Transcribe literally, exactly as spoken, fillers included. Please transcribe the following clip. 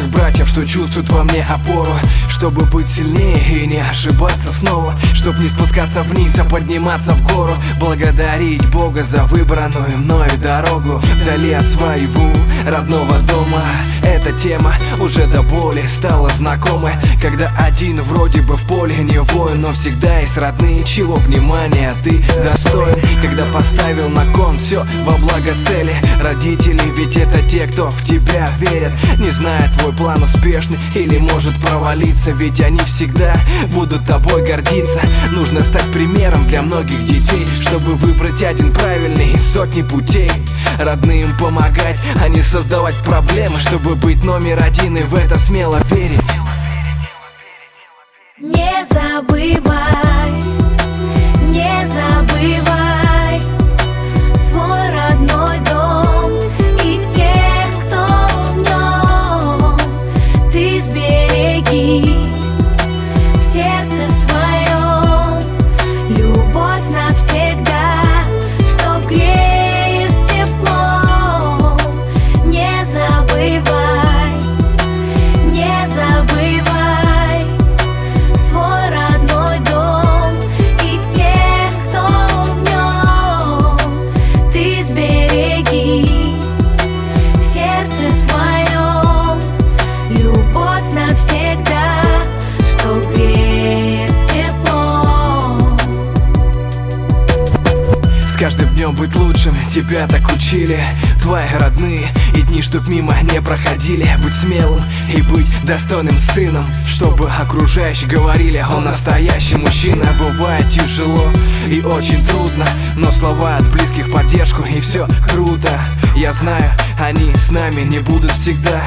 старших братьев, что чувствуют во мне опору, чтобы быть сильнее и не ошибаться снова, чтоб не спускаться вниз, а подниматься в гору. Благодарить Бога за выбранную мною дорогу, вдали от своего родного дома. Эта тема уже до боли стала знакомой, когда один вроде бы в поле не воин, но всегда есть родные, чего внимания ты достоин. Когда поставил на кон все во благо цели, родители ведь это те, кто в тебя верят, не зная твой план успешный или может провалиться, ведь они всегда будут тобой гордиться. Нужно стать примером для многих детей, чтобы выбрать один правильный из сотни путей. Родным помогать, а не создавать проблемы, чтобы быть номер один и в это смело верить. Не забывай, не забывай свой родной дом и тех, кто в нем. Ты сбереги в сердце своем любовь навсегда, что греет теплом. Не забывай, не забывай свой родной дом и тех, кто в нем. Ты сбереги в сердце своем любовь навсегда, что греет теплом. С каждым днем быть лучшим, тебя так учили твои родные, и дни, чтоб мимо не проходили. Быть смелым и быть достойным сыном, чтобы окружающие говорили: он настоящий мужчина. Бывает тяжело и очень трудно, но слова от близких поддержку, и все круто. Я знаю, они с нами не будут всегда,